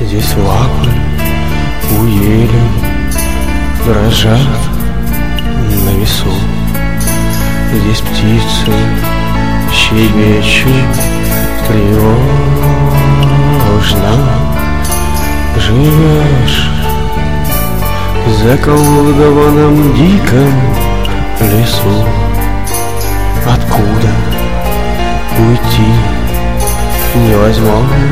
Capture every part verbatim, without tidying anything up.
Здесь лапы у ели дрожат на весу. Здесь птицы щебечут тревожно. Живешь в заколдованном диком лесу. Откуда уйти невозможно.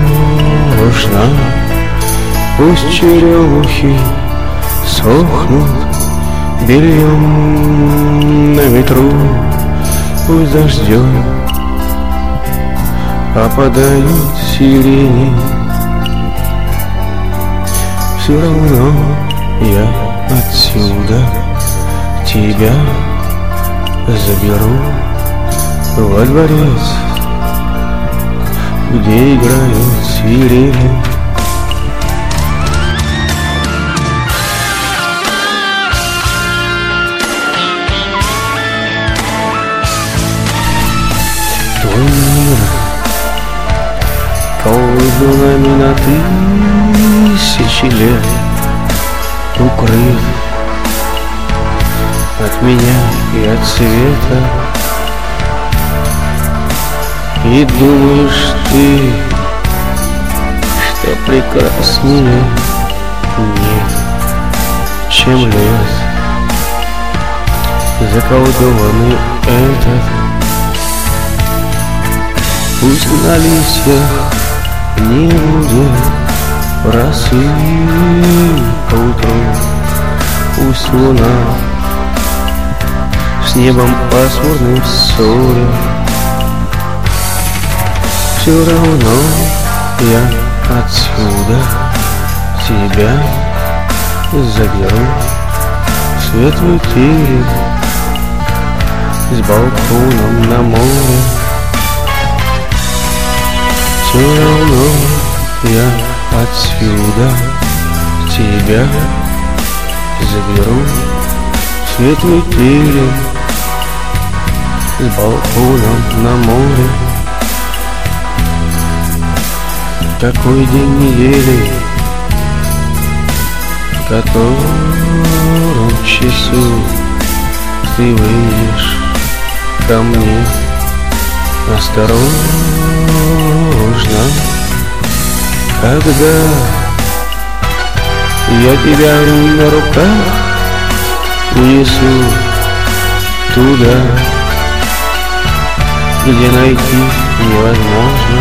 Пусть черемухи сохнут бельем на ветру, пусть дождем опадают сирени. Все равно я отсюда тебя заберу во дворец, где играют сирени. Твой мир колдунами на тысячи лет укрыт от меня и от света. И думаешь ты, что прекраснее нет, чем лес заколдованный этот. Пусть на листьях не будет росы поутру, пусть луна с небом пасмурным в ссоре. Все равно я отсюда тебя заберу в светлый терек с балконом на море. Все равно я отсюда тебя заберу в светлый терек с балконом на море. Такой день недели, в котором часу ты выйдешь ко мне осторожно, когда я тебя на руках унесу туда, где найти невозможно.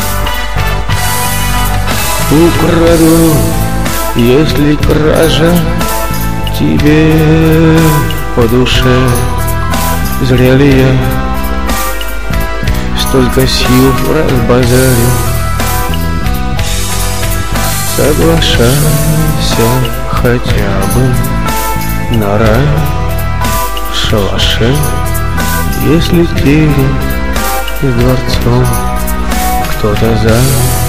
Украду, если кража тебе по душе. Зря ли я столько сил разбазарил? Соглашайся хотя бы на рай в шалаше, если терем с дворцом кто-то занят.